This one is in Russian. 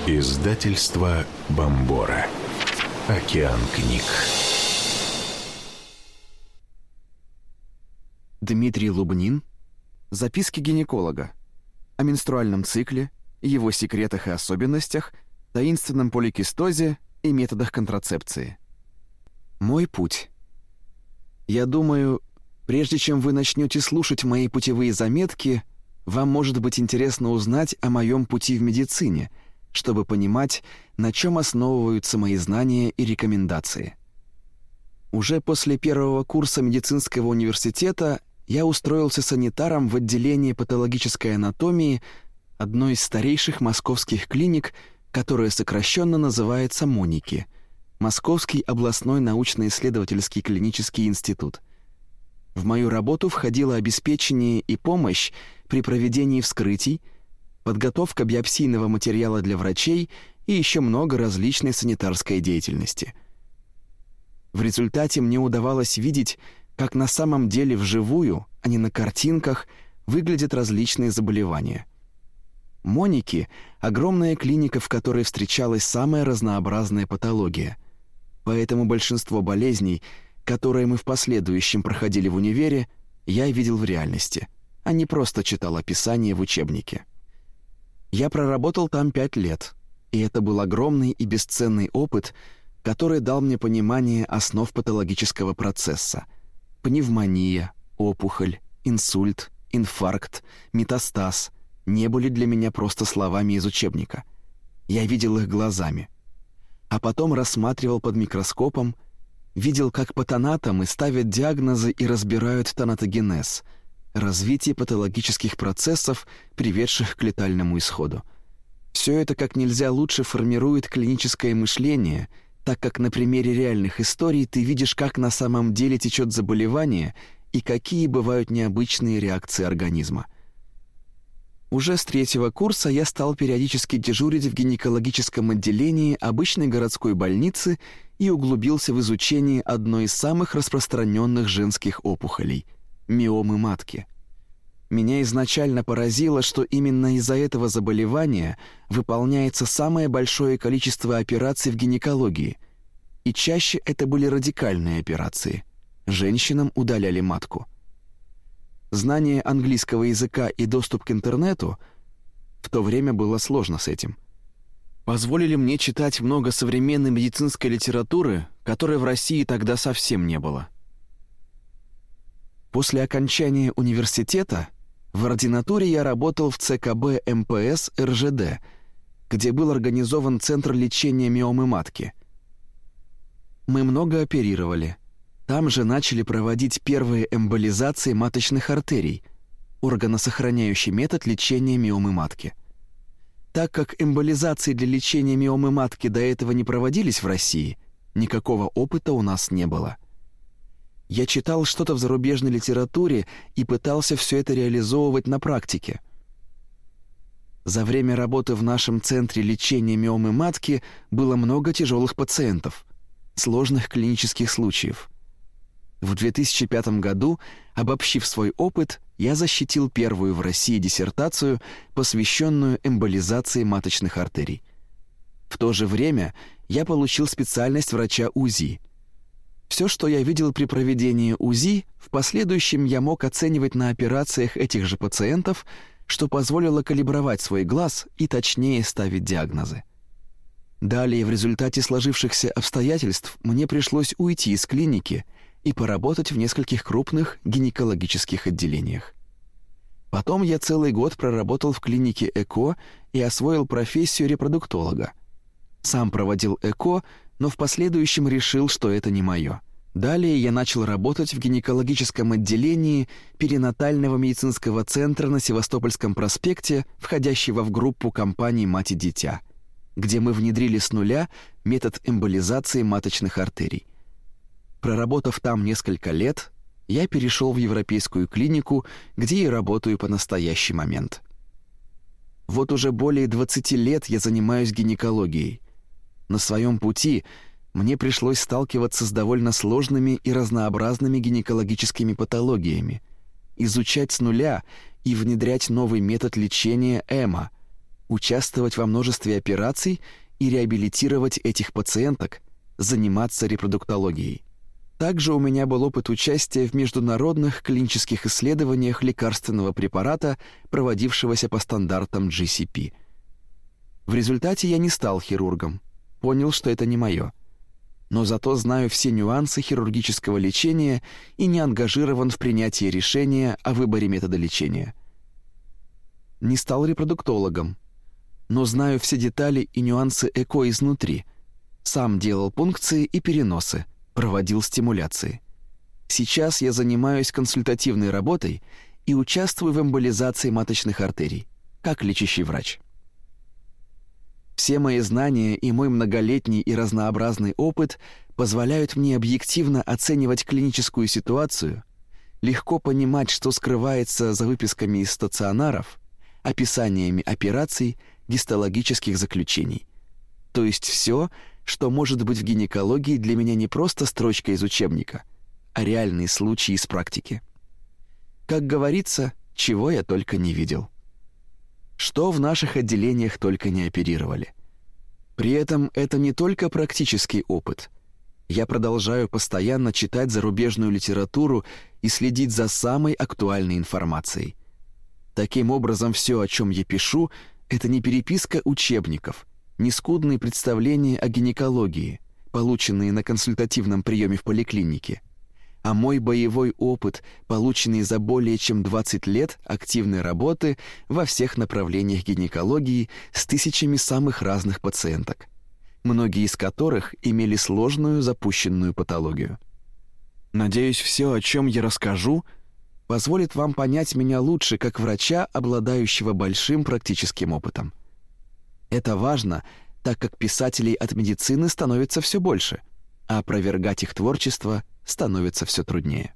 Издательство Бомбора. Океан книг. Дмитрий Лубнин. Записки гинеколога. О менструальном цикле, его секретах и особенностях, таинственном поликистозе и методах контрацепции. Мой путь. Я думаю, прежде чем вы начнете слушать мои путевые заметки, вам может быть интересно узнать о моем пути в медицине, чтобы понимать, на чем основываются мои знания и рекомендации. Уже после первого курса медицинского университета я устроился санитаром в отделении патологической анатомии одной из старейших московских клиник, которая сокращенно называется МОНИКИ – Московский областной научно-исследовательский клинический институт. В мою работу входило обеспечение и помощь при проведении вскрытий, подготовка биопсийного материала для врачей и еще много различной санитарской деятельности. В результате мне удавалось видеть, как на самом деле вживую, а не на картинках, выглядят различные заболевания. МОНИКИ – огромная клиника, в которой встречалась самая разнообразная патология. Поэтому большинство болезней, которые мы в последующем проходили в универе, я видел в реальности, а не просто читал описание в учебнике. Я проработал там 5 лет, и это был огромный и бесценный опыт, который дал мне понимание основ патологического процесса. Пневмония, опухоль, инсульт, инфаркт, метастаз не были для меня просто словами из учебника. Я видел их глазами. А потом рассматривал под микроскопом, видел, как патанатомы ставят диагнозы и разбирают тонатогенез – развитие патологических процессов, приведших к летальному исходу. Все это как нельзя лучше формирует клиническое мышление, так как на примере реальных историй ты видишь, как на самом деле течет заболевание и какие бывают необычные реакции организма. Уже с 3-го курса я стал периодически дежурить в гинекологическом отделении обычной городской больницы и углубился в изучение одной из самых распространенных женских опухолей – миомы матки. Меня изначально поразило, что именно из-за этого заболевания выполняется самое большое количество операций в гинекологии, и чаще это были радикальные операции. Женщинам удаляли матку. Знание английского языка и доступ к интернету — в то время было сложно с этим — позволили мне читать много современной медицинской литературы, которой в России тогда совсем не было. После окончания университета в ординатуре я работал в ЦКБ МПС РЖД, где был организован Центр лечения миомы матки. Мы много оперировали. Там же начали проводить первые эмболизации маточных артерий, органосохраняющий метод лечения миомы матки. Так как эмболизации для лечения миомы матки до этого не проводились в России, никакого опыта у нас не было. Я читал что-то в зарубежной литературе и пытался все это реализовывать на практике. За время работы в нашем центре лечения миомы матки было много тяжелых пациентов, сложных клинических случаев. В 2005 году, обобщив свой опыт, я защитил первую в России диссертацию, посвященную эмболизации маточных артерий. В то же время я получил специальность врача УЗИ. Все, что я видел при проведении УЗИ, в последующем я мог оценивать на операциях этих же пациентов, что позволило калибровать свой глаз и точнее ставить диагнозы. Далее, в результате сложившихся обстоятельств, мне пришлось уйти из клиники и поработать в нескольких крупных гинекологических отделениях. Потом я целый год проработал в клинике ЭКО и освоил профессию репродуктолога. Сам проводил ЭКО, но в последующем решил, что это не мое. Далее я начал работать в гинекологическом отделении перинатального медицинского центра на Севастопольском проспекте, входящего в группу компаний «Мать и дитя», где мы внедрили с нуля метод эмболизации маточных артерий. Проработав там несколько лет, я перешел в европейскую клинику, где и работаю по настоящий момент. Вот уже более 20 лет я занимаюсь гинекологией. На своем пути мне пришлось сталкиваться с довольно сложными и разнообразными гинекологическими патологиями, изучать с нуля и внедрять новый метод лечения ЭМА участвовать во множестве операций и реабилитировать этих пациенток, заниматься репродуктологией. Также у меня был опыт участия в международных клинических исследованиях лекарственного препарата, проводившегося по стандартам GCP. В результате я не стал хирургом, понял, что это не мое. Но зато знаю все нюансы хирургического лечения и не ангажирован в принятии решения о выборе метода лечения. Не стал репродуктологом, но знаю все детали и нюансы ЭКО изнутри. Сам делал пункции и переносы, проводил стимуляции. Сейчас я занимаюсь консультативной работой и участвую в эмболизации маточных артерий, как лечащий врач. Все мои знания и мой многолетний и разнообразный опыт позволяют мне объективно оценивать клиническую ситуацию, легко понимать, что скрывается за выписками из стационаров, описаниями операций, гистологических заключений. То есть все, что может быть в гинекологии, для меня не просто строчка из учебника, а реальные случаи из практики. Как говорится, чего я только не видел. Что в наших отделениях только не оперировали. При этом это не только практический опыт. Я продолжаю постоянно читать зарубежную литературу и следить за самой актуальной информацией. Таким образом, все, о чем я пишу, это не переписка учебников, не скудные представления о гинекологии, полученные на консультативном приеме в поликлинике, а мой боевой опыт, полученный за более чем 20 лет активной работы во всех направлениях гинекологии с тысячами самых разных пациенток, многие из которых имели сложную запущенную патологию. Надеюсь, все, о чем я расскажу, позволит вам понять меня лучше как врача, обладающего большим практическим опытом. Это важно, так как писателей от медицины становится все больше, а опровергать их творчество становится все труднее.